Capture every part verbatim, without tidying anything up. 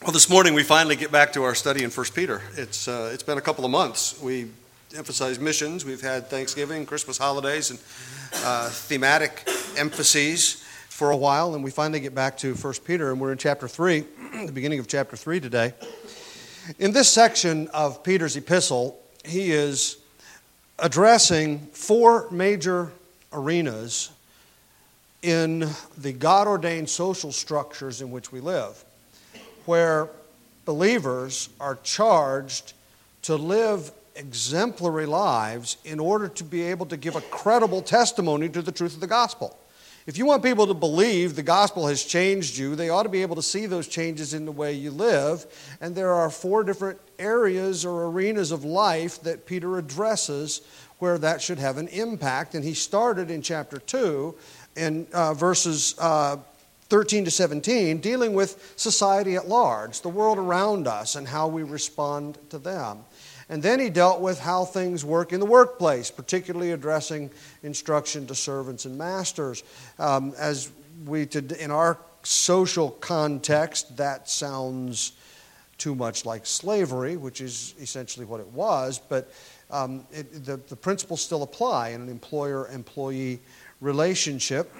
Well, this morning we finally get back to our study in First Peter. It's uh, it's been a couple of months. We emphasized missions. We've had Thanksgiving, Christmas holidays, and uh, thematic emphases for a while, and we finally get back to First Peter, and we're in chapter three, the beginning of chapter three today. In this section of Peter's epistle, he is addressing four major arenas in the God-ordained social structures in which we live, where believers are charged to live exemplary lives in order to be able to give a credible testimony to the truth of the gospel. If you want people to believe the gospel has changed you, they ought to be able to see those changes in the way you live. And there are four different areas or arenas of life that Peter addresses where that should have an impact. And he started in chapter two in uh, verses uh, thirteen to seventeen, dealing with society at large, the world around us, and how we respond to them. And then he dealt with how things work in the workplace, particularly addressing instruction to servants and masters. Um, as we, in our social context, that sounds too much like slavery, which is essentially what it was, but um, it, the, the principles still apply in an employer-employee relationship.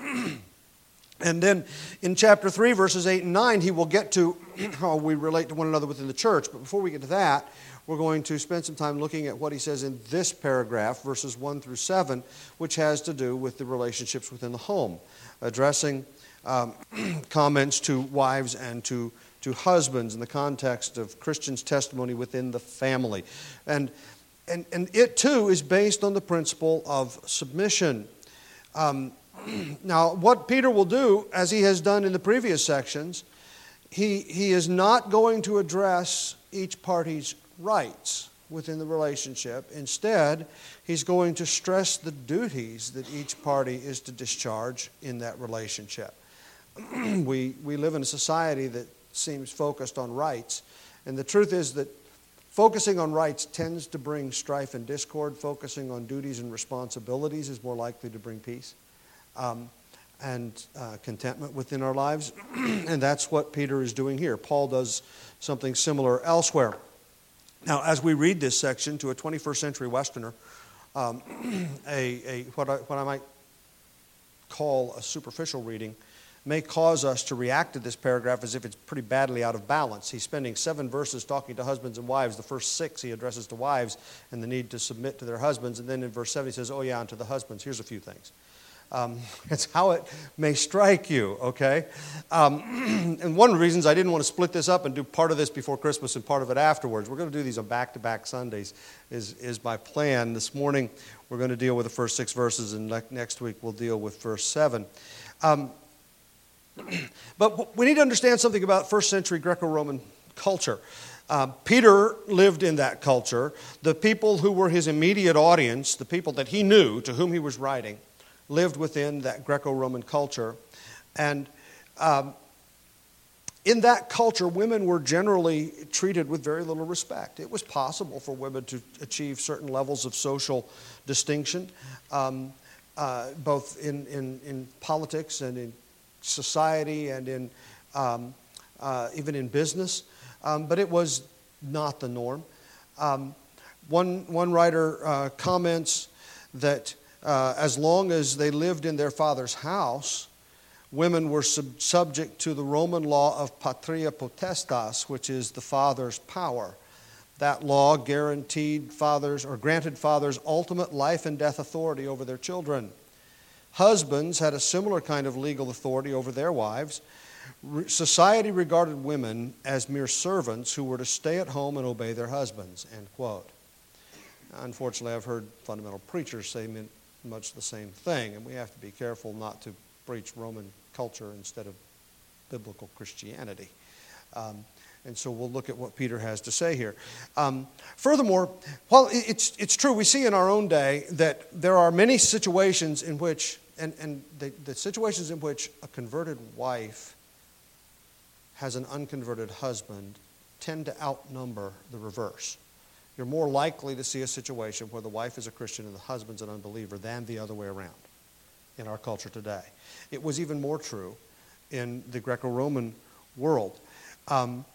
And then in chapter three, verses eight and nine, he will get to how we relate to one another within the church. But before we get to that, we're going to spend some time looking at what he says in this paragraph, verses one through seven, which has to do with the relationships within the home, addressing um, comments to wives and to, to husbands in the context of Christians' testimony within the family. And, and, and it, too, is based on the principle of submission. Um, Now, what Peter will do, as he has done in the previous sections, he, he is not going to address each party's rights within the relationship. Instead, he's going to stress the duties that each party is to discharge in that relationship. we, we live in a society that seems focused on rights, and the truth is that focusing on rights tends to bring strife and discord. Focusing on duties and responsibilities is more likely to bring peace. Um, and uh, contentment within our lives. And that's what Peter is doing here. Paul does something similar elsewhere. Now, as we read this section to a twenty-first century Westerner, um, a, a what, I, what I might call a superficial reading may cause us to react to this paragraph as if it's pretty badly out of balance. He's spending seven verses talking to husbands and wives. The first six he addresses to wives and the need to submit to their husbands. And then in verse seven he says, oh yeah, and to the husbands, here's a few things. Um, it's how it may strike you, okay? Um, and one of the reasons I didn't want to split this up and do part of this before Christmas and part of it afterwards, we're going to do these on back-to-back Sundays, is, is my plan. This morning we're going to deal with the first six verses, and ne- next week we'll deal with verse seven. Um, but we need to understand something about first century Greco-Roman culture. Uh, Peter lived in that culture. The people who were his immediate audience, the people that he knew, to whom he was writing, lived within that Greco-Roman culture. And um, in that culture, women were generally treated with very little respect. It was possible for women to achieve certain levels of social distinction, um, uh, both in, in, in politics and in society and in um, uh, even in business. Um, but it was not the norm. Um, one, one writer uh, comments that Uh, as long as they lived in their father's house, women were sub- subject to the Roman law of patria potestas, which is the father's power. That law guaranteed fathers or granted fathers ultimate life and death authority over their children. Husbands had a similar kind of legal authority over their wives. Re- society regarded women as mere servants who were to stay at home and obey their husbands, end quote. Unfortunately, I've heard fundamental preachers say much the same thing, and we have to be careful not to preach Roman culture instead of biblical Christianity. Um, and so we'll look at what Peter has to say here. Um, furthermore, while it's it's true, we see in our own day that there are many situations in which, and, and the, the situations in which a converted wife has an unconverted husband tend to outnumber the reverse. You're more likely to see a situation where the wife is a Christian and the husband's an unbeliever than the other way around in our culture today. It was even more true in the Greco-Roman world. Um,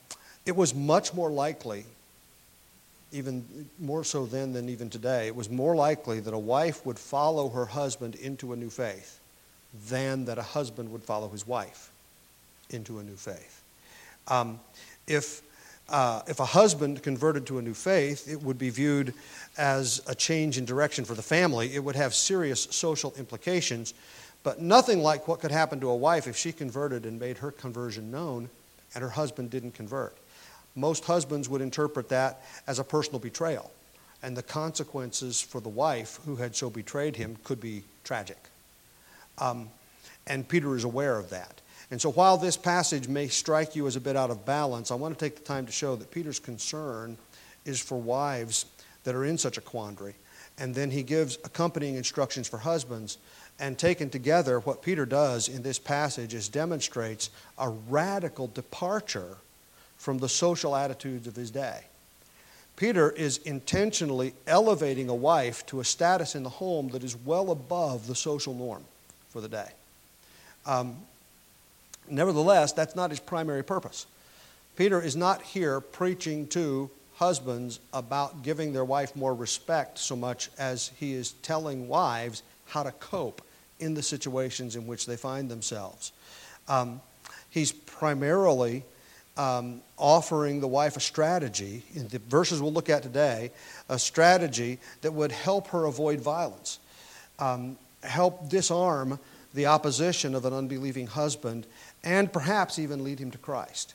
it was much more likely, even more so then than even today, it was more likely that a wife would follow her husband into a new faith than that a husband would follow his wife into a new faith. Um, if uh, if a husband converted to a new faith, it would be viewed as a change in direction for the family. It would have serious social implications, but nothing like what could happen to a wife if she converted and made her conversion known and her husband didn't convert. Most husbands would interpret that as a personal betrayal, and the consequences for the wife who had so betrayed him could be tragic. Um, and Peter is aware of that. And so while this passage may strike you as a bit out of balance, I want to take the time to show that Peter's concern is for wives that are in such a quandary. And then he gives accompanying instructions for husbands. And taken together, what Peter does in this passage is demonstrates a radical departure from the social attitudes of his day. Peter is intentionally elevating a wife to a status in the home that is well above the social norm for the day. Um, nevertheless, that's not his primary purpose. Peter is not here preaching to husbands about giving their wife more respect so much as he is telling wives how to cope in the situations in which they find themselves. Um, he's primarily um, offering the wife a strategy, in the verses we'll look at today, a strategy that would help her avoid violence, um, help disarm the opposition of an unbelieving husband, and perhaps even lead him to Christ.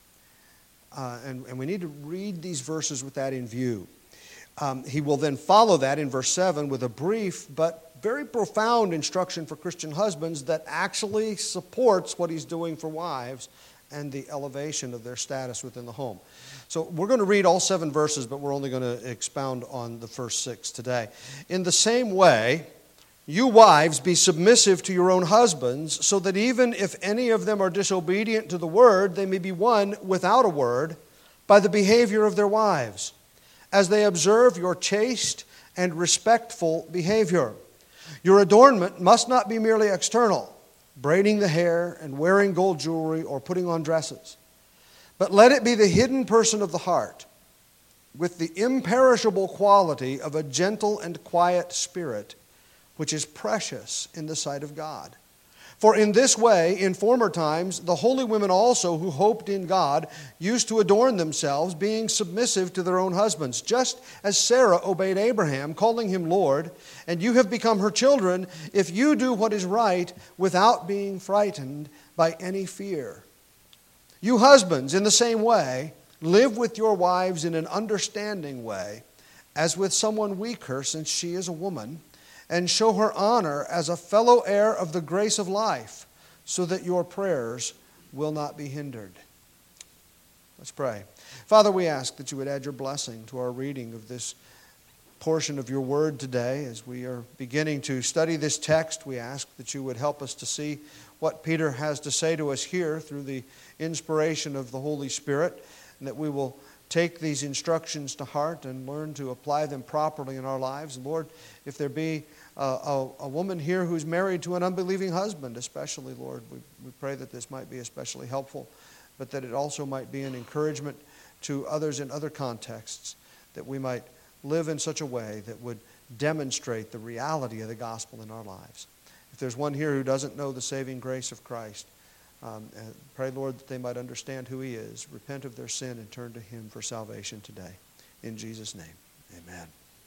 Uh, and, and we need to read these verses with that in view. Um, he will then follow that in verse seven with a brief but very profound instruction for Christian husbands that actually supports what he's doing for wives and the elevation of their status within the home. So we're going to read all seven verses, but we're only going to expound on the first six today. In the same way, you wives, be submissive to your own husbands, so that even if any of them are disobedient to the word, they may be won without a word by the behavior of their wives, as they observe your chaste and respectful behavior. Your adornment must not be merely external, braiding the hair and wearing gold jewelry or putting on dresses, but let it be the hidden person of the heart, with the imperishable quality of a gentle and quiet spirit, which is precious in the sight of God. For in this way, in former times, the holy women also who hoped in God used to adorn themselves, being submissive to their own husbands, just as Sarah obeyed Abraham, calling him Lord, and you have become her children if you do what is right without being frightened by any fear. You husbands, in the same way, live with your wives in an understanding way, as with someone weaker, since she is a woman, and show her honor as a fellow heir of the grace of life, so that your prayers will not be hindered. Let's pray. Father, we ask that you would add your blessing to our reading of this portion of your word today. As we are beginning to study this text, we ask that you would help us to see what Peter has to say to us here through the inspiration of the Holy Spirit, and that we will take these instructions to heart and learn to apply them properly in our lives. And Lord, if there be a, a, a woman here who's married to an unbelieving husband, especially, Lord, we, we pray that this might be especially helpful, but that it also might be an encouragement to others in other contexts, that we might live in such a way that would demonstrate the reality of the gospel in our lives. If there's one here who doesn't know the saving grace of Christ, Um, and pray, Lord, that they might understand who he is, repent of their sin, and turn to him for salvation today. In Jesus' name, amen.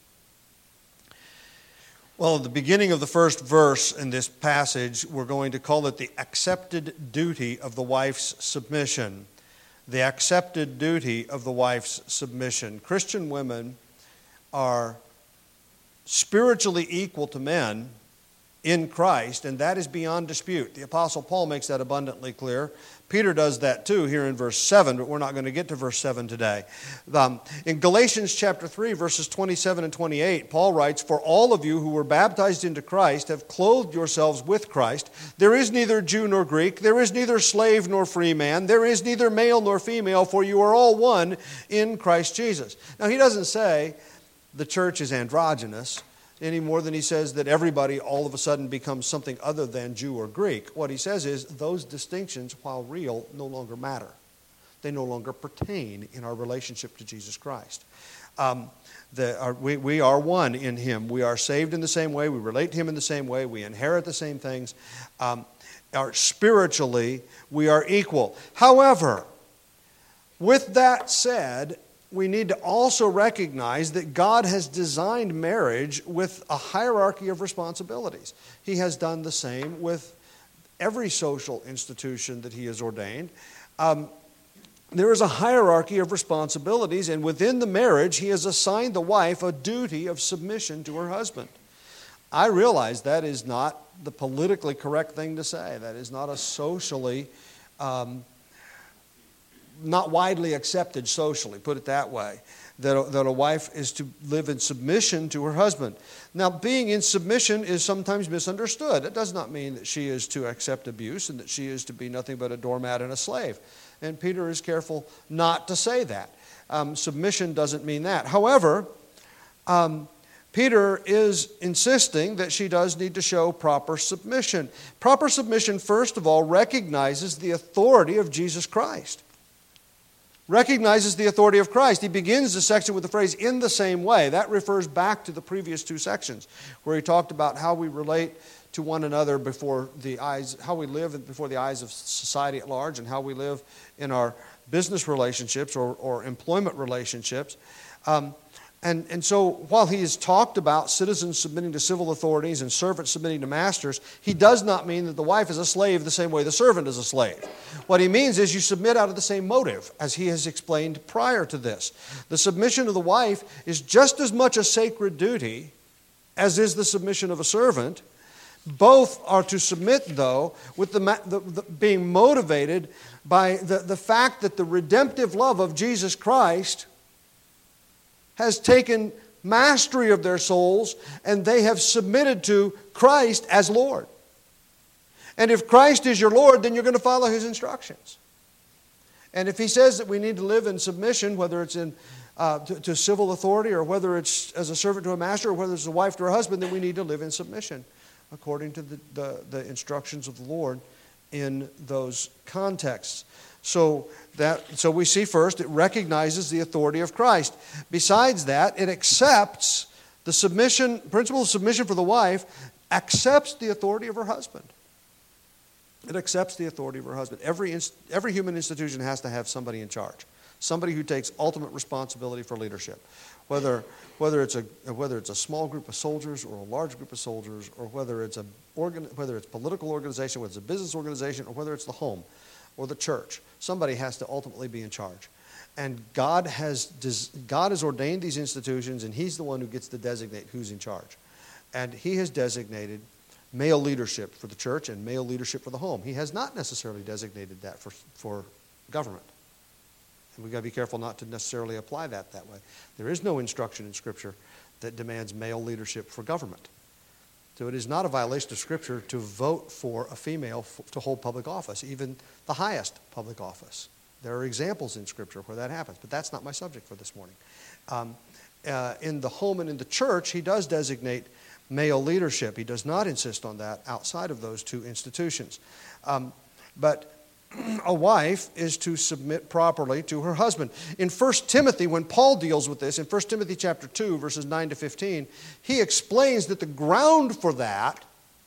Well, at the beginning of the first verse in this passage, we're going to call it the accepted duty of the wife's submission. The accepted duty of the wife's submission. Christian women are spiritually equal to men in Christ, and that is beyond dispute. The Apostle Paul makes that abundantly clear. Peter does that too here in verse seven, but we're not going to get to verse seven today. Um, in Galatians chapter three, verses twenty-seven and twenty-eight, Paul writes, "For all of you who were baptized into Christ have clothed yourselves with Christ. There is neither Jew nor Greek, there is neither slave nor free man, there is neither male nor female, for you are all one in Christ Jesus." Now, he doesn't say the church is androgynous any more than he says that everybody all of a sudden becomes something other than Jew or Greek. What he says is those distinctions, while real, no longer matter. They no longer pertain in our relationship to Jesus Christ. Um, the, our, we, we are one in Him. We are saved in the same way. We relate to Him in the same way. We inherit the same things. Um, our, spiritually, we are equal. However, with that said, we need to also recognize that God has designed marriage with a hierarchy of responsibilities. He has done the same with every social institution that He has ordained. Um, there is a hierarchy of responsibilities, and within the marriage, He has assigned the wife a duty of submission to her husband. I realize that is not the politically correct thing to say. That is not a socially um, not widely accepted socially, put it that way, that a, that a wife is to live in submission to her husband. Now, being in submission is sometimes misunderstood. It does not mean that she is to accept abuse and that she is to be nothing but a doormat and a slave. And Peter is careful not to say that. Um, submission doesn't mean that. However, um, Peter is insisting that she does need to show proper submission. Proper submission, first of all, recognizes the authority of Jesus Christ. Recognizes the authority of Christ. He begins the section with the phrase, in the same way. That refers back to the previous two sections, where he talked about how we relate to one another before the eyes, how we live before the eyes of society at large, and how we live in our business relationships or, or employment relationships. Um, And, and so while he has talked about citizens submitting to civil authorities and servants submitting to masters, he does not mean that the wife is a slave the same way the servant is a slave. What he means is you submit out of the same motive, as he has explained prior to this. The submission of the wife is just as much a sacred duty as is the submission of a servant. Both are to submit, though, with the, the, the being motivated by the, the fact that the redemptive love of Jesus Christ has taken mastery of their souls, and they have submitted to Christ as Lord. And if Christ is your Lord, then you're going to follow His instructions. And if He says that we need to live in submission, whether it's in uh, to, to civil authority, or whether it's as a servant to a master, or whether it's a wife to her husband, then we need to live in submission according to the, the, the instructions of the Lord in those contexts. So that so we see first, it recognizes the authority of Christ. Besides that, it accepts the submission, principle of submission for the wife, accepts the authority of her husband. It accepts the authority of her husband. Every, every human institution has to have somebody in charge, somebody who takes ultimate responsibility for leadership. Whether, whether, it's a, whether it's a small group of soldiers or a large group of soldiers, or whether it's a organ, whether it's a political organization, whether it's a business organization, or whether it's the home or the church, somebody has to ultimately be in charge. And God has, God has ordained these institutions, and He's the one who gets to designate who's in charge. And He has designated male leadership for the church and male leadership for the home. He has not necessarily designated that for, for government. And we've got to be careful not to necessarily apply that that way. There is no instruction in Scripture that demands male leadership for government. So it is not a violation of Scripture to vote for a female f- to hold public office, even the highest public office. There are examples in Scripture where that happens, but that's not my subject for this morning. Um, uh, in the home and in the church, He does designate male leadership. He does not insist on that outside of those two institutions. Um, but a wife is to submit properly to her husband. In First Timothy, when Paul deals with this, in First Timothy chapter two, verses nine to fifteen, he explains that the ground for that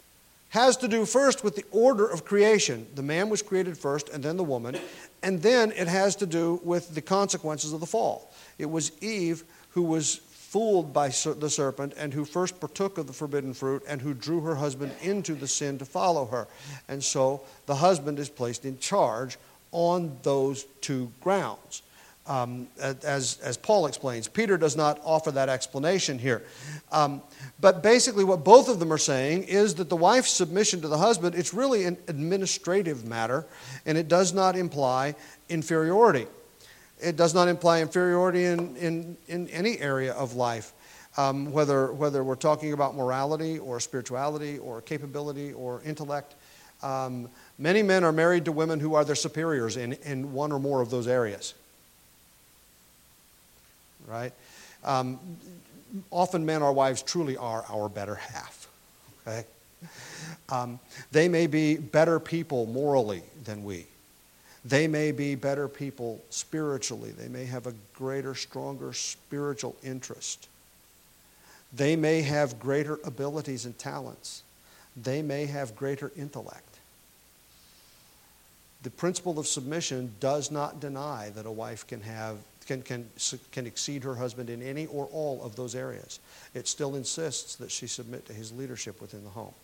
has to do first with the order of creation. The man was created first, and then the woman, and then it has to do with the consequences of the fall. It was Eve who was fooled by the serpent, and who first partook of the forbidden fruit, and who drew her husband into the sin to follow her. And so the husband is placed in charge on those two grounds. Um, as, as Paul explains, Peter does not offer that explanation here. Um, but basically what both of them are saying is that the wife's submission to the husband, it's really an administrative matter, and it does not imply inferiority. It does not imply inferiority in, in, in any area of life, um, whether, whether we're talking about morality or spirituality or capability or intellect. Um, many men are married to women who are their superiors in, in one or more of those areas. Right? Um, often men, our wives, truly are our better half. Okay? Um, they may be better people morally than we. They may be better people spiritually. They may have a greater, stronger spiritual interest. They may have greater abilities and talents. They may have greater intellect. The principle of submission does not deny that a wife can have can, can, can exceed her husband in any or all of those areas. It still insists that she submit to his leadership within the home.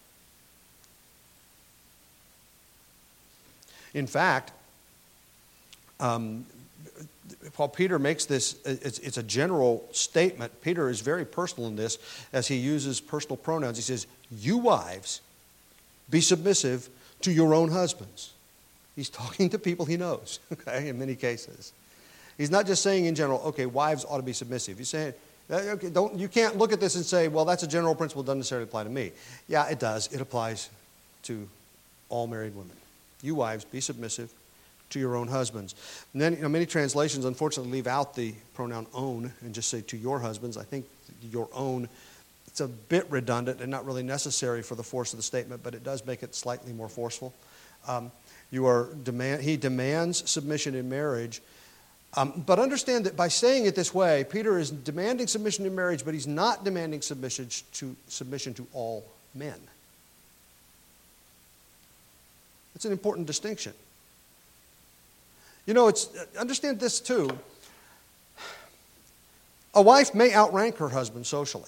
In fact, um, Paul Peter makes this, it's, it's a general statement. Peter is very personal in this as he uses personal pronouns. He says, you wives, be submissive to your own husbands. He's talking to people he knows, okay, in many cases. He's not just saying in general, okay, wives ought to be submissive. He's saying, okay, don't, you can't look at this and say, well, that's a general principle, doesn't necessarily apply to me. Yeah, it does. It applies to all married women. You wives, be submissive to your own husbands. And then, you know, many translations, unfortunately, leave out the pronoun own and just say to your husbands. I think your own, it's a bit redundant and not really necessary for the force of the statement, but it does make it slightly more forceful. Um, you are demand, he demands submission in marriage. Um, but understand that by saying it this way, Peter is demanding submission in marriage, but he's not demanding submission to, submission to all men. It's an important distinction. You know, it's understand this too. A wife may outrank her husband socially.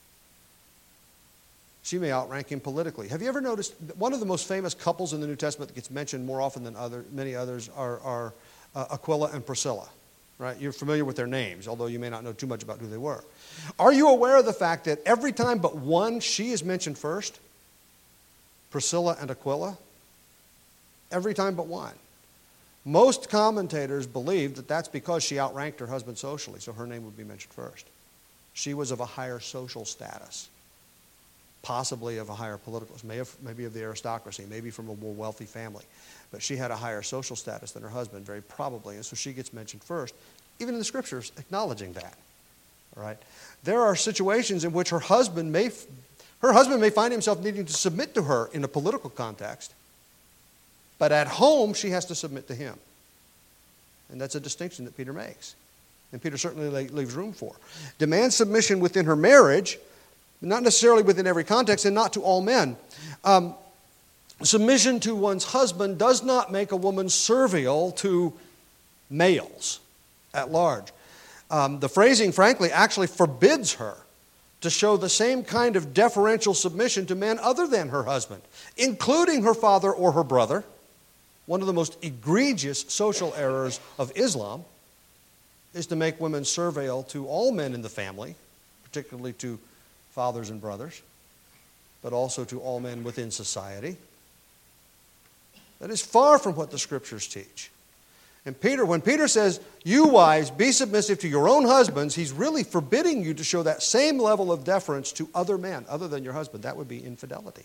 She may outrank him politically. Have you ever noticed that one of the most famous couples in the New Testament that gets mentioned more often than other, many others are, are uh, Aquila and Priscilla, right? You're familiar with their names, although you may not know too much about who they were. Are you aware of the fact that every time but one, she is mentioned first? Priscilla and Aquila? Every time but one. Most commentators believe that that's because she outranked her husband socially, so her name would be mentioned first. She was of a higher social status, possibly of a higher political, maybe of the aristocracy, maybe from a more wealthy family. But she had a higher social status than her husband, very probably, and so she gets mentioned first, even in the scriptures acknowledging that. All right? There are situations in which her husband may, her husband may find himself needing to submit to her in a political context, but at home she has to submit to him. And that's a distinction that Peter makes. And Peter certainly leaves room for. Demand submission within her marriage, not necessarily within every context, and not to all men. Um, submission to one's husband does not make a woman servile to males at large. Um, the phrasing, frankly, actually forbids her to show the same kind of deferential submission to men other than her husband, including her father or her brother. One of the most egregious social errors of Islam is to make women servile to all men in the family, particularly to fathers and brothers, but also to all men within society. That is far from what the scriptures teach. And Peter, when Peter says, you wives, be submissive to your own husbands, he's really forbidding you to show that same level of deference to other men, other than your husband. That would be infidelity.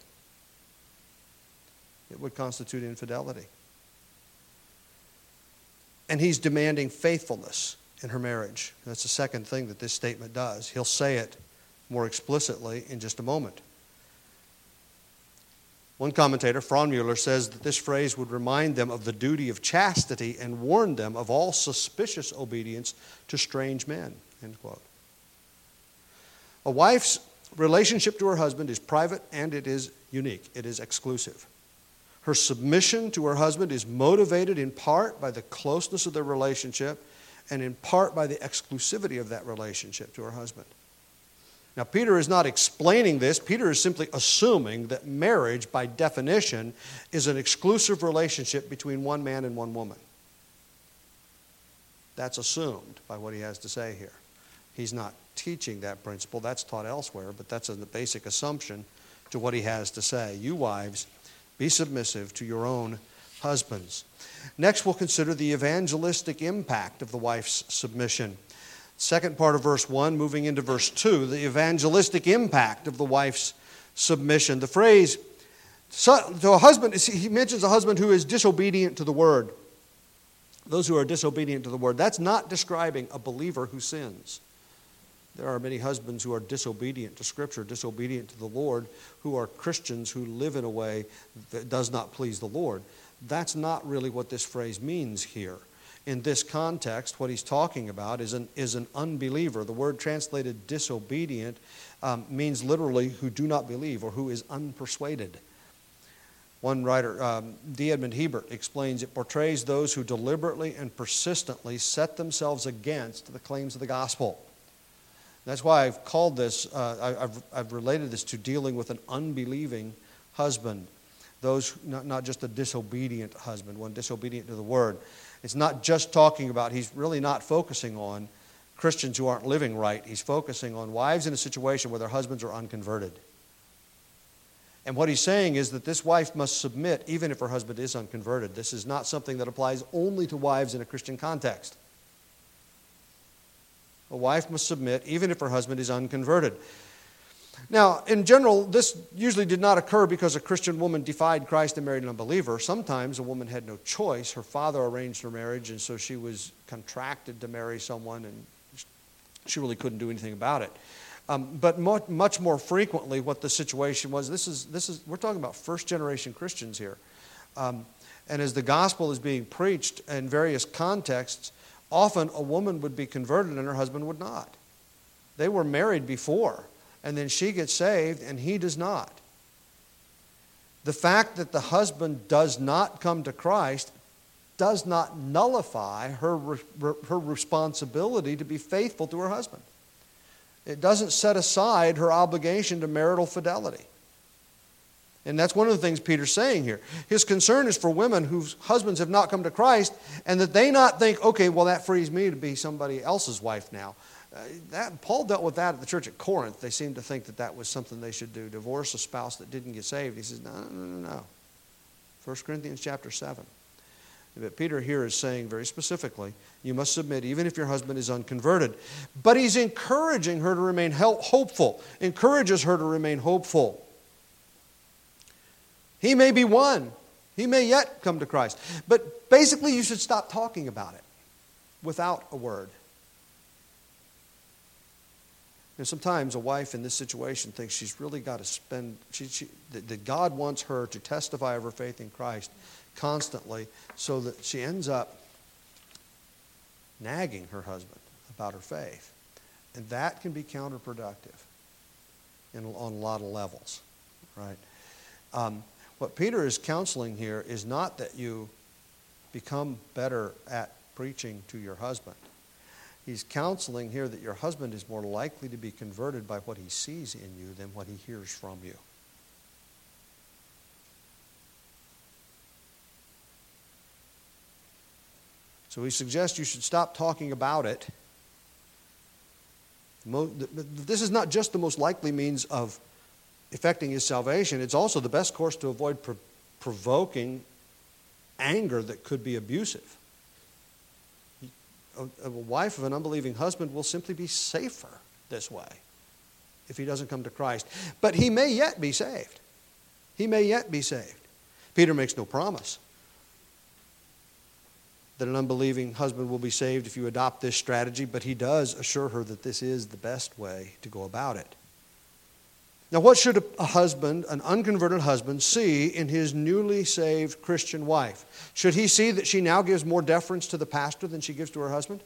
It would constitute infidelity. And he's demanding faithfulness in her marriage. That's the second thing that this statement does. He'll say it more explicitly in just a moment. One commentator, Fraunmuller, says that this phrase would remind them of the duty of chastity and warn them of all suspicious obedience to strange men, end quote. A wife's relationship to her husband is private and it is unique. It is exclusive. Her submission to her husband is motivated in part by the closeness of their relationship and in part by the exclusivity of that relationship to her husband. Now, Peter is not explaining this. Peter is simply assuming that marriage, by definition, is an exclusive relationship between one man and one woman. That's assumed by what he has to say here. He's not teaching that principle. That's taught elsewhere, but that's a basic assumption to what he has to say. You wives, be submissive to your own husbands. Next, we'll consider the evangelistic impact of the wife's submission. Second part of verse one, moving into verse two, the evangelistic impact of the wife's submission. The phrase, to a husband, he mentions a husband who is disobedient to the word. Those who are disobedient to the word. That's not describing a believer who sins. There are many husbands who are disobedient to Scripture, disobedient to the Lord, who are Christians who live in a way that does not please the Lord. That's not really what this phrase means here. In this context, what he's talking about is an, is an unbeliever. The word translated disobedient um, means literally who do not believe or who is unpersuaded. One writer, um, D. Edmund Hebert, explains it portrays those who deliberately and persistently set themselves against the claims of the gospel. That's why I've called this, uh, I, I've, I've related this to dealing with an unbelieving husband. Those, not, not just a disobedient husband, one disobedient to the word. It's not just talking about, he's really not focusing on Christians who aren't living right. He's focusing on wives in a situation where their husbands are unconverted. And what he's saying is that this wife must submit even if her husband is unconverted. This is not something that applies only to wives in a Christian context. A wife must submit even if her husband is unconverted. Now, in general, this usually did not occur because a Christian woman defied Christ and married an unbeliever. Sometimes a woman had no choice. Her father arranged her marriage, and so she was contracted to marry someone, and she really couldn't do anything about it. Um, but much, much more frequently, what the situation was, this is, this is, we're talking about first-generation Christians here. Um, and as the gospel is being preached in various contexts, often a woman would be converted and her husband would not. They were married before. And then she gets saved and he does not. The fact that the husband does not come to Christ does not nullify her, her responsibility to be faithful to her husband. It doesn't set aside her obligation to marital fidelity. And that's one of the things Peter's saying here. His concern is for women whose husbands have not come to Christ and that they not think, okay, well, that frees me to be somebody else's wife now. Uh, that, Paul dealt with that at the church at Corinth. They seemed to think that that was something they should do, divorce a spouse that didn't get saved. He says, no, no, no, no. First Corinthians chapter seven. But Peter here is saying very specifically, you must submit even if your husband is unconverted. But he's encouraging her to remain hopeful, encourages her to remain hopeful. He may be one. He may yet come to Christ. But basically you should stop talking about it without a word. You know, sometimes a wife in this situation thinks she's really got to spend, she, she, that, that God wants her to testify of her faith in Christ constantly so that she ends up nagging her husband about her faith. And that can be counterproductive in, on a lot of levels, right? Um, what Peter is counseling here is not that you become better at preaching to your husband. He's counseling here that your husband is more likely to be converted by what he sees in you than what he hears from you. So he suggests you should stop talking about it. This is not just the most likely means of effecting his salvation. It's also the best course to avoid pro- provoking anger that could be abusive. A, a wife of an unbelieving husband will simply be safer this way if he doesn't come to Christ. But he may yet be saved. He may yet be saved. Peter makes no promise that an unbelieving husband will be saved if you adopt this strategy, but he does assure her that this is the best way to go about it. Now, what should a husband, an unconverted husband, see in his newly saved Christian wife? Should he see that she now gives more deference to the pastor than she gives to her husband?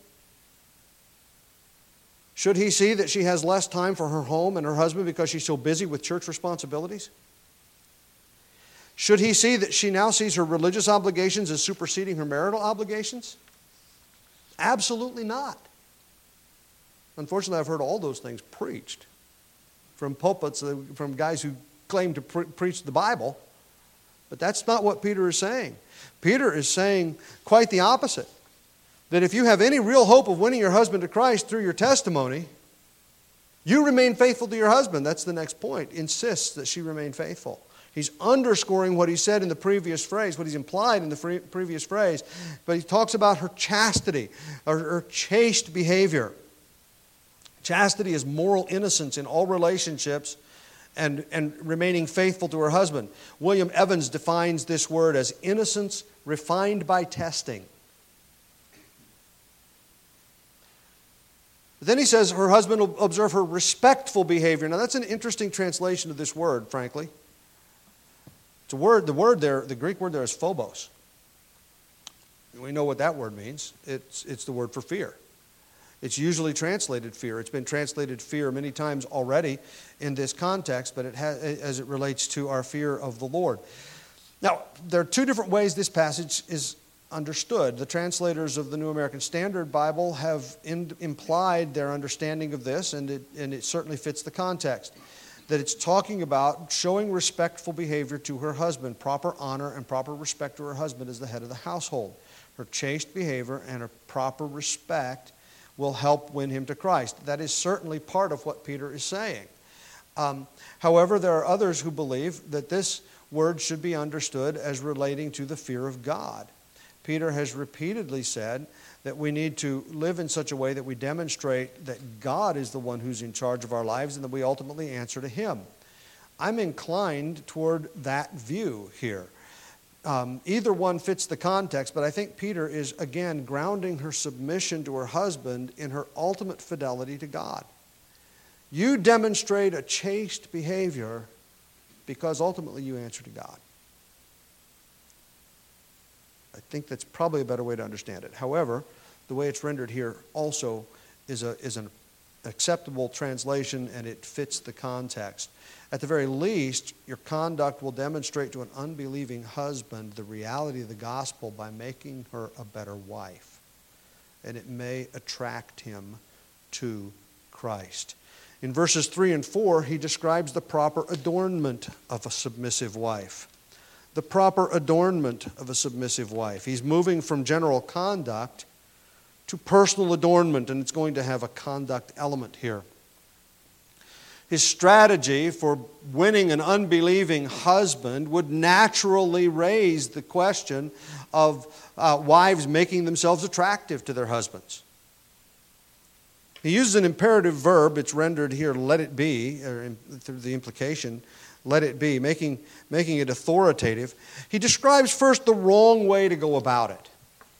Should he see that she has less time for her home and her husband because she's so busy with church responsibilities? Should he see that she now sees her religious obligations as superseding her marital obligations? Absolutely not. Unfortunately, I've heard all those things preached from pulpits, from guys who claim to pre- preach the Bible. But that's not what Peter is saying. Peter is saying quite the opposite. That if you have any real hope of winning your husband to Christ through your testimony, you remain faithful to your husband. That's the next point. Insists that she remain faithful. He's underscoring what he said in the previous phrase, what he's implied in the free, previous phrase. But he talks about her chastity, or her chaste behavior. Chastity is moral innocence in all relationships and, and remaining faithful to her husband. William Evans defines this word as innocence refined by testing. But then he says her husband will observe her respectful behavior. Now that's an interesting translation of this word, frankly. It's a word, the word there, the Greek word there is phobos. We know what that word means. It's, it's the word for fear. It's usually translated fear. It's been translated fear many times already in this context, but it has, as it relates to our fear of the Lord. Now, there are two different ways this passage is understood. The translators of the New American Standard Bible have in, implied their understanding of this, and it, and it certainly fits the context, that it's talking about showing respectful behavior to her husband, proper honor and proper respect to her husband as the head of the household. Her chaste behavior and her proper respect will help win him to Christ. That is certainly part of what Peter is saying. Um, however, there are others who believe that this word should be understood as relating to the fear of God. Peter has repeatedly said that we need to live in such a way that we demonstrate that God is the one who's in charge of our lives and that we ultimately answer to Him. I'm inclined toward that view here. Um, either one fits the context, but I think Peter is, again, grounding her submission to her husband in her ultimate fidelity to God. You demonstrate a chaste behavior because ultimately you answer to God. I think that's probably a better way to understand it. However, the way it's rendered here also is, a, is an acceptable translation, and it fits the context. At the very least, your conduct will demonstrate to an unbelieving husband the reality of the gospel by making her a better wife. And it may attract him to Christ. In verses three and four, he describes the proper adornment of a submissive wife. The proper adornment of a submissive wife. He's moving from general conduct to personal adornment, and it's going to have a conduct element here. His strategy for winning an unbelieving husband would naturally raise the question of uh, wives making themselves attractive to their husbands. He uses an imperative verb. It's rendered here, let it be, or in, through the implication, let it be, making, making it authoritative. He describes first the wrong way to go about it.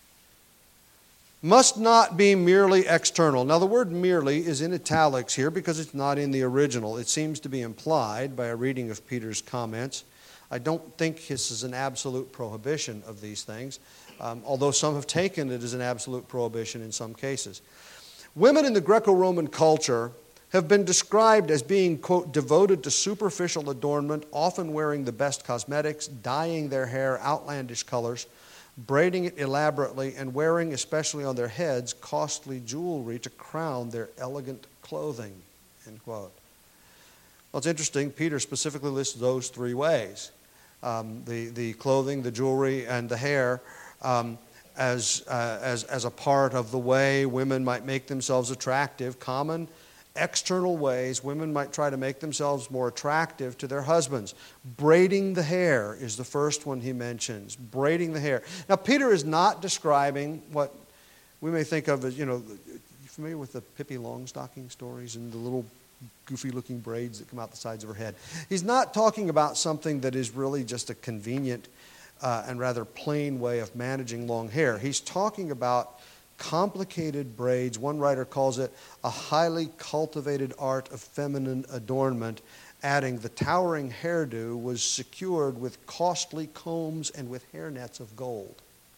Must not be merely external. Now the word merely is in italics here because it's not in the original. It seems to be implied by a reading of Peter's comments. I don't think this is an absolute prohibition of these things, um, although some have taken it as an absolute prohibition in some cases. Women in the Greco-Roman culture have been described as being, quote, devoted to superficial adornment, often wearing the best cosmetics, dyeing their hair outlandish colors, braiding it elaborately, and wearing, especially on their heads, costly jewelry to crown their elegant clothing, end quote. Well, it's interesting. Peter specifically lists those three ways, um, the, the clothing, the jewelry, and the hair, um, as, uh, as, as a part of the way women might make themselves attractive. Common external ways women might try to make themselves more attractive to their husbands. Braiding the hair is the first one he mentions. Braiding the hair. Now, Peter is not describing what we may think of as, you know, you familiar with the Pippi Longstocking stories and the little goofy-looking braids that come out the sides of her head? He's not talking about something that is really just a convenient uh, and rather plain way of managing long hair. He's talking about complicated braids. One writer calls it a highly cultivated art of feminine adornment, adding the towering hairdo was secured with costly combs and with hairnets of gold.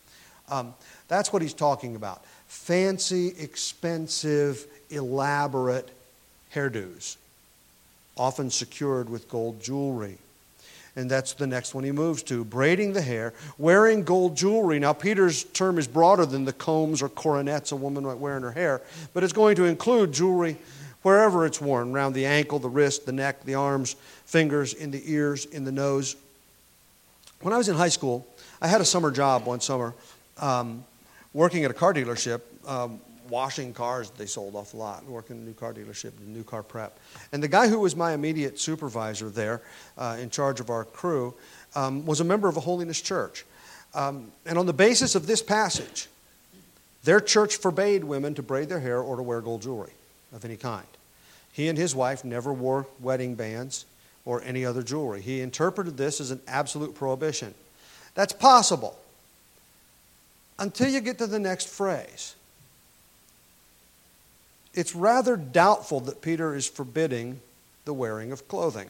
Um, that's what he's talking about. Fancy, expensive, elaborate hairdos, often secured with gold jewelry. And that's the next one he moves to, braiding the hair, wearing gold jewelry. Now, Peter's term is broader than the combs or coronets a woman might wear in her hair, but it's going to include jewelry wherever it's worn, around the ankle, the wrist, the neck, the arms, fingers, in the ears, in the nose. When I was in high school, I had a summer job one summer um, working at a car dealership, um, washing cars they sold off the lot, working in a new car dealership, new car prep. And the guy who was my immediate supervisor there, uh, in charge of our crew, um, was a member of a holiness church. Um, and on the basis of this passage, their church forbade women to braid their hair or to wear gold jewelry of any kind. He and his wife never wore wedding bands or any other jewelry. He interpreted this as an absolute prohibition. That's possible until you get to the next phrase. It's rather doubtful that Peter is forbidding the wearing of clothing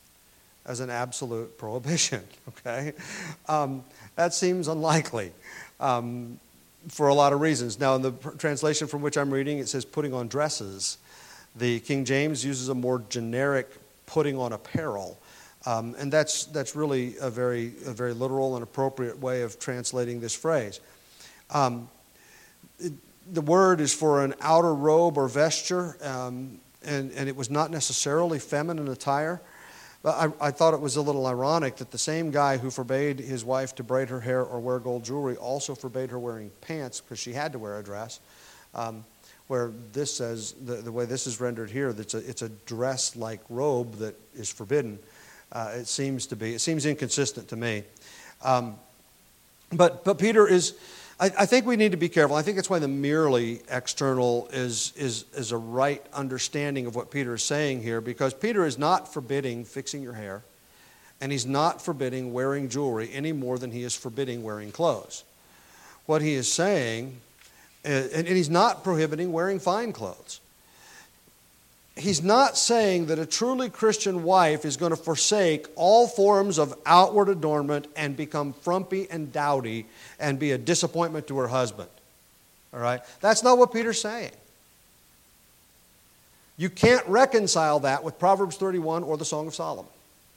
as an absolute prohibition, okay? Um, that seems unlikely. um, for a lot of reasons. Now, in the translation from which I'm reading, it says putting on dresses. The King James uses a more generic putting on apparel. Um, and that's that's really a very a very literal and appropriate way of translating this phrase. Um, it, the word is for an outer robe or vesture, um, and, and it was not necessarily feminine attire. But I, I thought it was a little ironic that the same guy who forbade his wife to braid her hair or wear gold jewelry also forbade her wearing pants because she had to wear a dress. Um, where this says, the, the way this is rendered here, that it's a, it's a dress-like robe that is forbidden. Uh, it seems to be. It seems inconsistent to me. Um, but but Peter is, I, I think we need to be careful. I think that's why the merely external is, is, is a right understanding of what Peter is saying here, because Peter is not forbidding fixing your hair, and he's not forbidding wearing jewelry any more than he is forbidding wearing clothes. What he is saying, and, and he's not prohibiting wearing fine clothes. He's not saying that a truly Christian wife is going to forsake all forms of outward adornment and become frumpy and dowdy and be a disappointment to her husband. All right? That's not what Peter's saying. You can't reconcile that with Proverbs thirty-one or the Song of Solomon.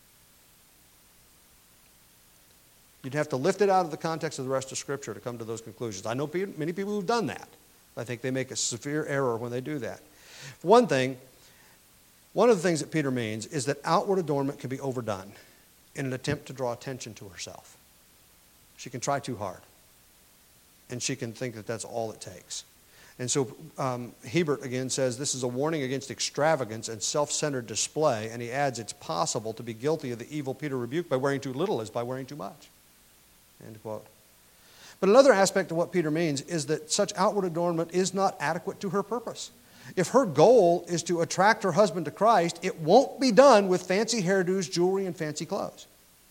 You'd have to lift it out of the context of the rest of Scripture to come to those conclusions. I know many people who've done that. I think they make a severe error when they do that. For one thing, One of the things that Peter means is that outward adornment can be overdone in an attempt to draw attention to herself. She can try too hard, and she can think that that's all it takes. And so um, Hebert again says this is a warning against extravagance and self-centered display, and he adds it's possible to be guilty of the evil Peter rebuked by wearing too little as by wearing too much. End quote. But another aspect of what Peter means is that such outward adornment is not adequate to her purpose. If her goal is to attract her husband to Christ, it won't be done with fancy hairdos, jewelry, and fancy clothes.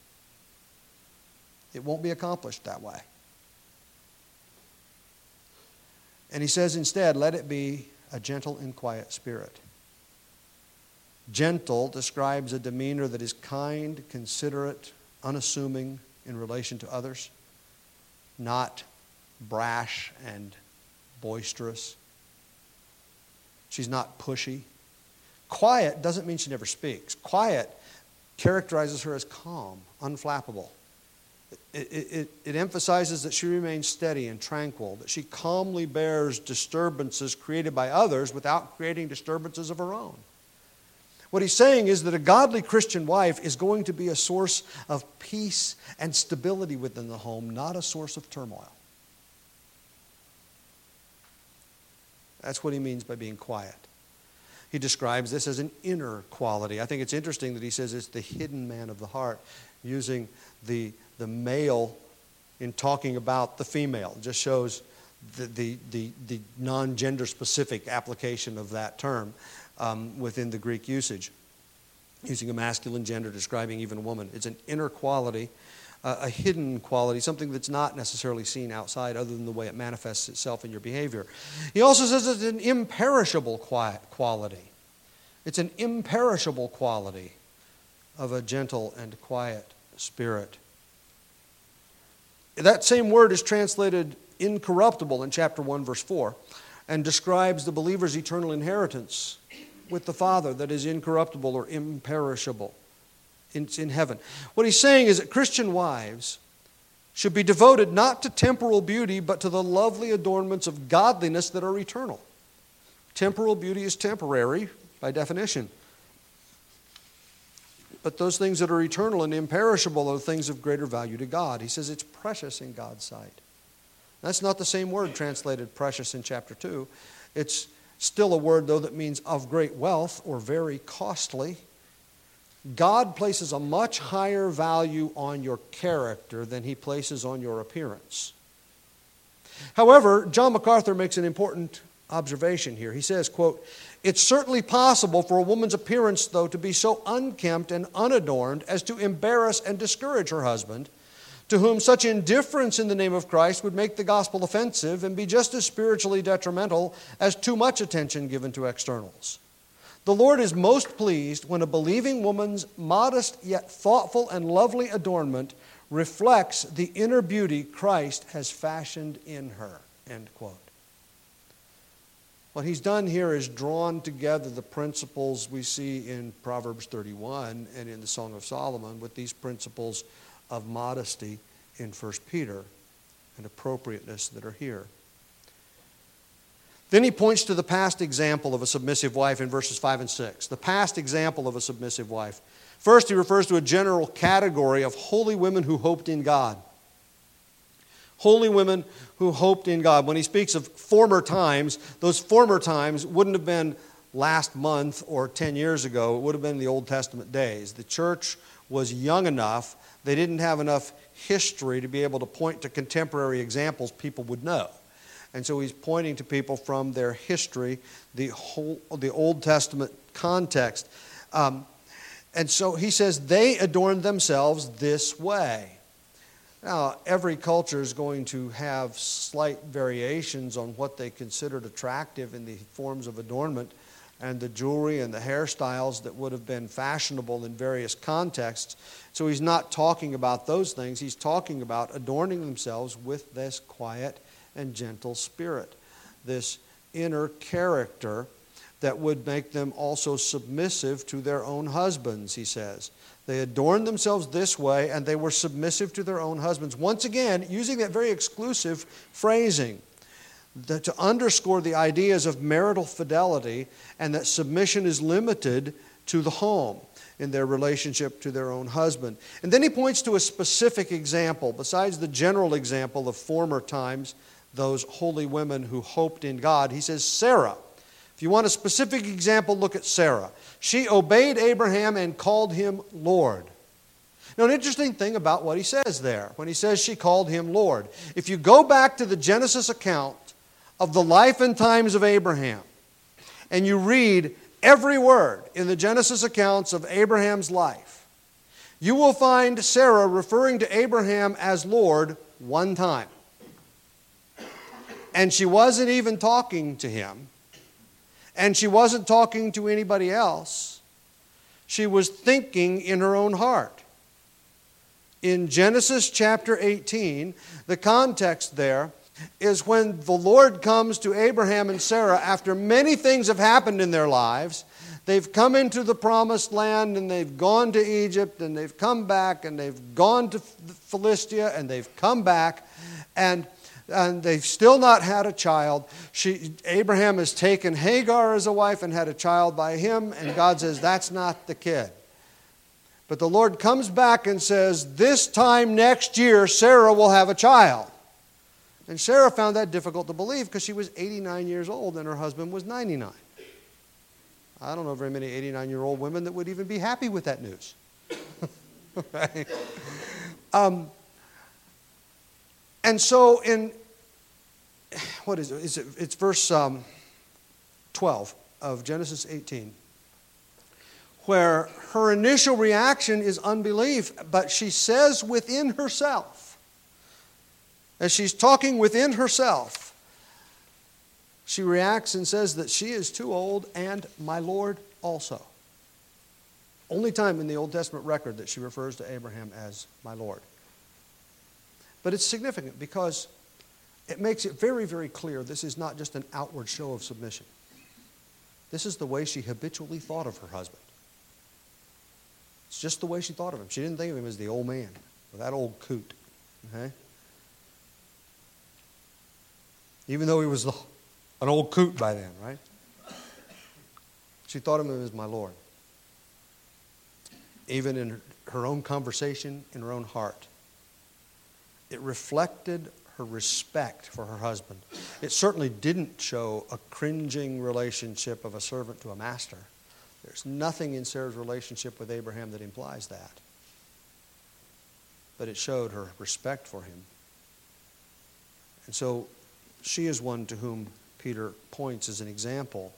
It won't be accomplished that way. And he says instead, let it be a gentle and quiet spirit. Gentle describes a demeanor that is kind, considerate, unassuming in relation to others, not brash and boisterous. She's not pushy. Quiet doesn't mean she never speaks. Quiet characterizes her as calm, unflappable. It, it, it, it emphasizes that she remains steady and tranquil, that she calmly bears disturbances created by others without creating disturbances of her own. What he's saying is that a godly Christian wife is going to be a source of peace and stability within the home, not a source of turmoil. That's what he means by being quiet. He describes this as an inner quality. I think it's interesting that he says it's the hidden man of the heart, using the, the male in talking about the female. It just shows the, the, the, the non-gender specific application of that term um, within the Greek usage, using a masculine gender describing even a woman. It's an inner quality, uh, a hidden quality, something that's not necessarily seen outside other than the way it manifests itself in your behavior. He also says it's an imperishable quiet quality. It's an imperishable quality of a gentle and quiet spirit. That same word is translated incorruptible in chapter one, verse four, and describes the believer's eternal inheritance with the Father that is incorruptible or imperishable. It's in heaven. What he's saying is that Christian wives should be devoted not to temporal beauty, but to the lovely adornments of godliness that are eternal. Temporal beauty is temporary by definition. But those things that are eternal and imperishable are things of greater value to God. He says it's precious in God's sight. That's not the same word translated precious in chapter two. It's still a word, though, that means of great wealth or very costly. God places a much higher value on your character than he places on your appearance. However, John MacArthur makes an important observation here. He says, quote, "It's certainly possible for a woman's appearance, though, to be so unkempt and unadorned as to embarrass and discourage her husband, to whom such indifference in the name of Christ would make the gospel offensive and be just as spiritually detrimental as too much attention given to externals. The Lord is most pleased when a believing woman's modest yet thoughtful and lovely adornment reflects the inner beauty Christ has fashioned in her, end quote. What he's done here is drawn together the principles we see in Proverbs thirty-one and in the Song of Solomon with these principles of modesty in First Peter and appropriateness that are here. Then he points to the past example of a submissive wife in verses five and six. The past example of a submissive wife. First, he refers to a general category of holy women who hoped in God. Holy women who hoped in God. When he speaks of former times, those former times wouldn't have been last month or ten years ago. It would have been the Old Testament days. The church was young enough. They didn't have enough history to be able to point to contemporary examples people would know. And so he's pointing to people from their history, the whole, the Old Testament context. Um, and so he says they adorned themselves this way. Now, every culture is going to have slight variations on what they considered attractive in the forms of adornment and the jewelry and the hairstyles that would have been fashionable in various contexts. So he's not talking about those things. He's talking about adorning themselves with this quiet and gentle spirit, this inner character that would make them also submissive to their own husbands, he says. They adorned themselves this way, and they were submissive to their own husbands. Once again, using that very exclusive phrasing that to underscore the ideas of marital fidelity and that submission is limited to the home in their relationship to their own husband. And then he points to a specific example, besides the general example of former times, those holy women who hoped in God. He says, Sarah. If you want a specific example, look at Sarah. She obeyed Abraham and called him Lord. Now, an interesting thing about what he says there, when he says she called him Lord. If you go back to the Genesis account of the life and times of Abraham, and you read every word in the Genesis accounts of Abraham's life, you will find Sarah referring to Abraham as Lord one time. And she wasn't even talking to him. And she wasn't talking to anybody else. She was thinking in her own heart. In Genesis chapter eighteen, the context there is when the Lord comes to Abraham and Sarah after many things have happened in their lives. They've come into the promised land and they've gone to Egypt and they've come back and they've gone to Philistia and they've come back and And they've still not had a child. She, Abraham has taken Hagar as a wife and had a child by him. And God says, that's not the kid. But the Lord comes back and says, this time next year, Sarah will have a child. And Sarah found that difficult to believe because she was eighty-nine years old and her husband was ninety-nine. I don't know very many eighty-nine-year-old women that would even be happy with that news. Right? Um, And so in, what is it? Is it it's verse um, twelve of Genesis eighteen, where her initial reaction is unbelief, but she says within herself, as she's talking within herself, she reacts and says that she is too old and my Lord also. Only time in the Old Testament record that she refers to Abraham as my Lord. But it's significant because it makes it very, very clear this is not just an outward show of submission. This is the way she habitually thought of her husband. It's just the way she thought of him. She didn't think of him as the old man or that old coot. Okay? Even though he was an old coot by then, right? She thought of him as my Lord. Even in her own conversation, in her own heart. It reflected her respect for her husband. It certainly didn't show a cringing relationship of a servant to a master. There's nothing in Sarah's relationship with Abraham that implies that. But it showed her respect for him. And so she is one to whom Peter points as an example.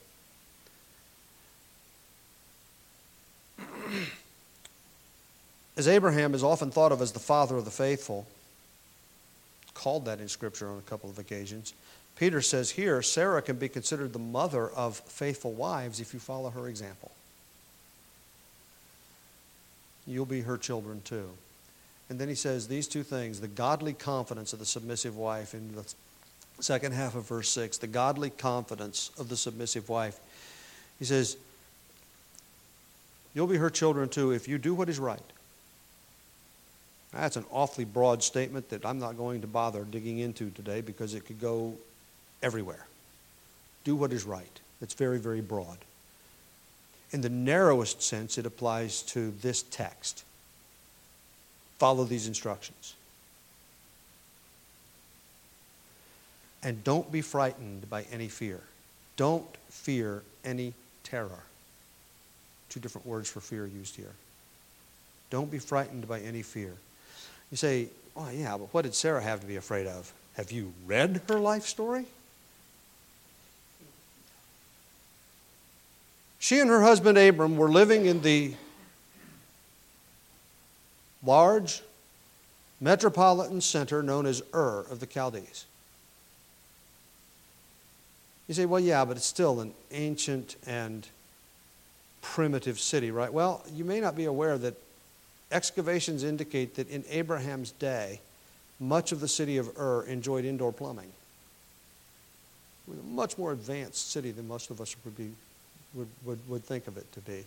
As Abraham is often thought of as the father of the faithful, called that in Scripture on a couple of occasions, Peter says here, Sarah can be considered the mother of faithful wives if you follow her example. You'll be her children too. And then he says these two things, the godly confidence of the submissive wife in the second half of verse six, the godly confidence of the submissive wife. He says, you'll be her children too if you do what is right. That's an awfully broad statement that I'm not going to bother digging into today because it could go everywhere. Do what is right. It's very, very broad. In the narrowest sense, it applies to this text. Follow these instructions. And don't be frightened by any fear. Don't fear any terror. Two different words for fear used here. Don't be frightened by any fear. You say, oh yeah, but what did Sarah have to be afraid of? Have you read her life story? She and her husband Abram were living in the large metropolitan center known as Ur of the Chaldees. You say, well, yeah, but it's still an ancient and primitive city, right? Well, you may not be aware that excavations indicate that in Abraham's day, much of the city of Ur enjoyed indoor plumbing. It was a much more advanced city than most of us would be would, would, would think of it to be.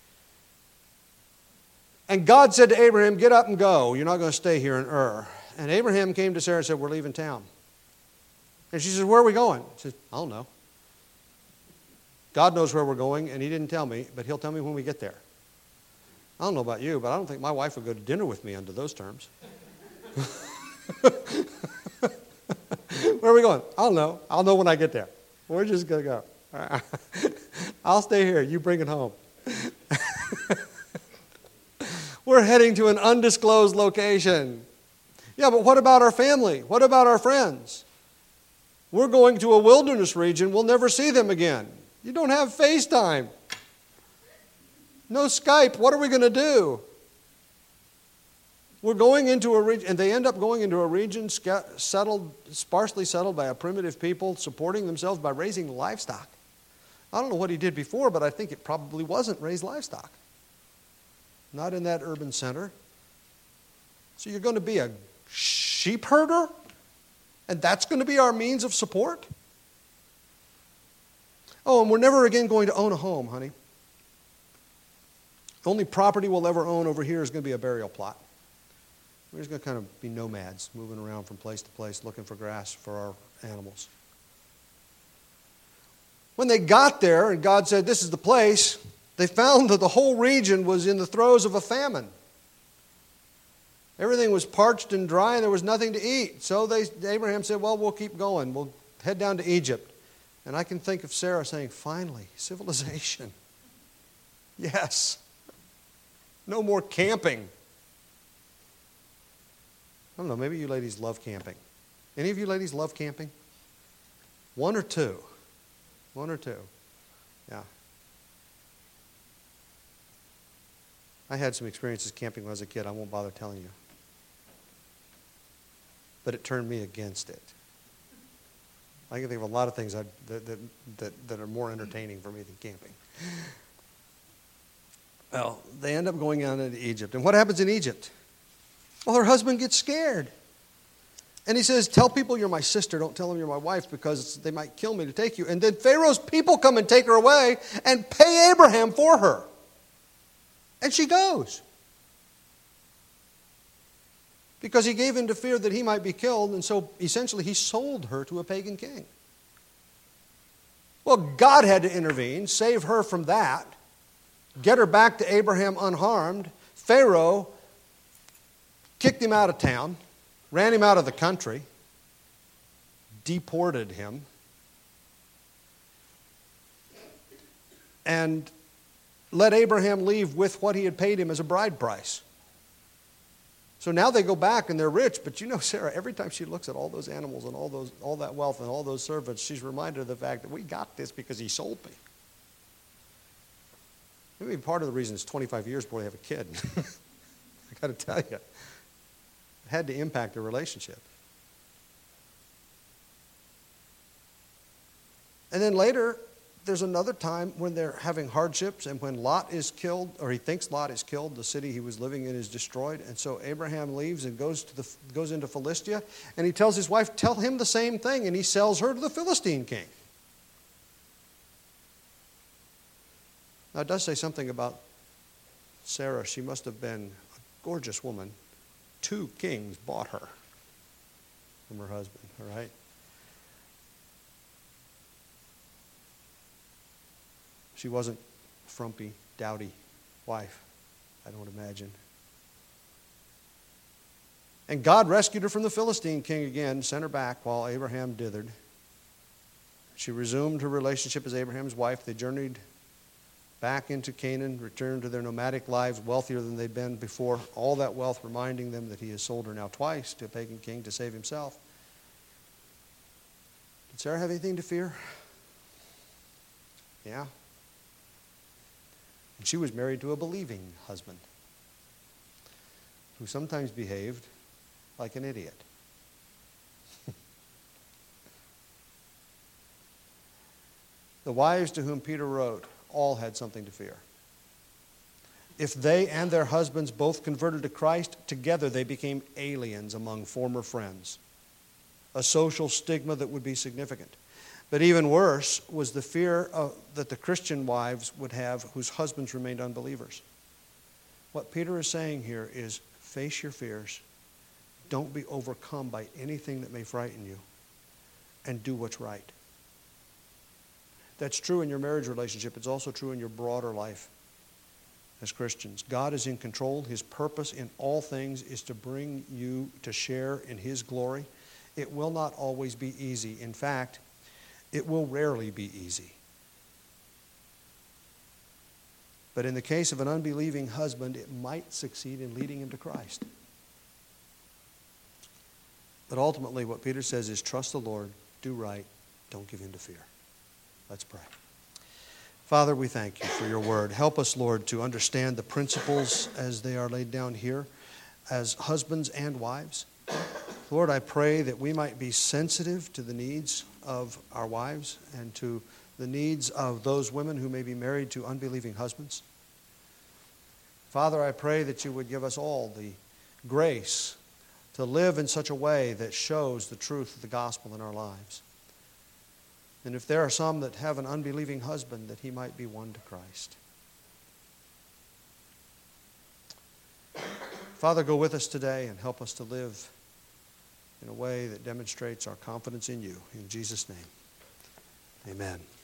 And God said to Abraham, get up and go. You're not going to stay here in Ur. And Abraham came to Sarah and said, we're leaving town. And she said, where are we going? She said, I don't know. God knows where we're going, and he didn't tell me, but he'll tell me when we get there. I don't know about you, but I don't think my wife would go to dinner with me under those terms. Where are we going? I don't know. I'll know when I get there. We're just going to go. I'll stay here. You bring it home. We're heading to an undisclosed location. Yeah, but what about our family? What about our friends? We're going to a wilderness region. We'll never see them again. You don't have FaceTime. No Skype. What are we going to do? We're going into a region, and they end up going into a region settled, sparsely settled by a primitive people, supporting themselves by raising livestock. I don't know what he did before, but I think it probably wasn't raise livestock. Not in that urban center. So you're going to be a sheep herder? And that's going to be our means of support? Oh, and we're never again going to own a home, honey. The only property we'll ever own over here is going to be a burial plot. We're just going to kind of be nomads, moving around from place to place, looking for grass for our animals. When they got there and God said, this is the place, they found that the whole region was in the throes of a famine. Everything was parched and dry and there was nothing to eat. So they, Abraham said, well, we'll keep going. We'll head down to Egypt. And I can think of Sarah saying, finally, civilization. Yes. No more camping. I don't know, maybe you ladies love camping. Any of you ladies love camping? One or two? One or two? Yeah. I had some experiences camping when I was a kid. I won't bother telling you. But it turned me against it. I can think of a lot of things I, that, that, that, that are more entertaining for me than camping. Well, they end up going down into Egypt. And what happens in Egypt? Well, her husband gets scared. And he says, tell people you're my sister. Don't tell them you're my wife because they might kill me to take you. And then Pharaoh's people come and take her away and pay Abraham for her. And she goes. Because he gave in to fear that he might be killed. And so essentially he sold her to a pagan king. Well, God had to intervene, save her from that, get her back to Abraham unharmed. Pharaoh kicked him out of town, ran him out of the country, deported him, and let Abraham leave with what he had paid him as a bride price. So now they go back and they're rich, but you know, Sarah, every time she looks at all those animals and all those, all that wealth and all those servants, she's reminded of the fact that we got this because he sold me. Maybe part of the reason it's twenty-five years before they have a kid. I got to tell you, it had to impact their relationship. And then later, there's another time when they're having hardships, and when Lot is killed, or he thinks Lot is killed, the city he was living in is destroyed, and so Abraham leaves and goes to the goes into Philistia, and he tells his wife, tell him the same thing, and he sells her to the Philistine king. Now, it does say something about Sarah. She must have been a gorgeous woman. Two kings bought her from her husband, all right? She wasn't a frumpy, dowdy wife, I don't imagine. And God rescued her from the Philistine king again, sent her back while Abraham dithered. She resumed her relationship as Abraham's wife. They journeyed back into Canaan, returned to their nomadic lives, wealthier than they'd been before. All that wealth reminding them that he has sold her now twice to a pagan king to save himself. Did Sarah have anything to fear? Yeah. And she was married to a believing husband who sometimes behaved like an idiot. The wives to whom Peter wrote all had something to fear. If they and their husbands both converted to Christ, together they became aliens among former friends, a social stigma that would be significant. But even worse was the fear of, that the Christian wives would have whose husbands remained unbelievers. What Peter is saying here is face your fears. Don't be overcome by anything that may frighten you, and do what's right. That's true in your marriage relationship. It's also true in your broader life as Christians. God is in control. His purpose in all things is to bring you to share in His glory. It will not always be easy. In fact, it will rarely be easy. But in the case of an unbelieving husband, it might succeed in leading him to Christ. But ultimately, what Peter says is trust the Lord, do right, don't give in to fear. Let's pray. Father, we thank you for your word. Help us, Lord, to understand the principles as they are laid down here as husbands and wives. Lord, I pray that we might be sensitive to the needs of our wives and to the needs of those women who may be married to unbelieving husbands. Father, I pray that you would give us all the grace to live in such a way that shows the truth of the gospel in our lives. And if there are some that have an unbelieving husband, that he might be won to Christ. Father, go with us today and help us to live in a way that demonstrates our confidence in you. In Jesus' name, amen.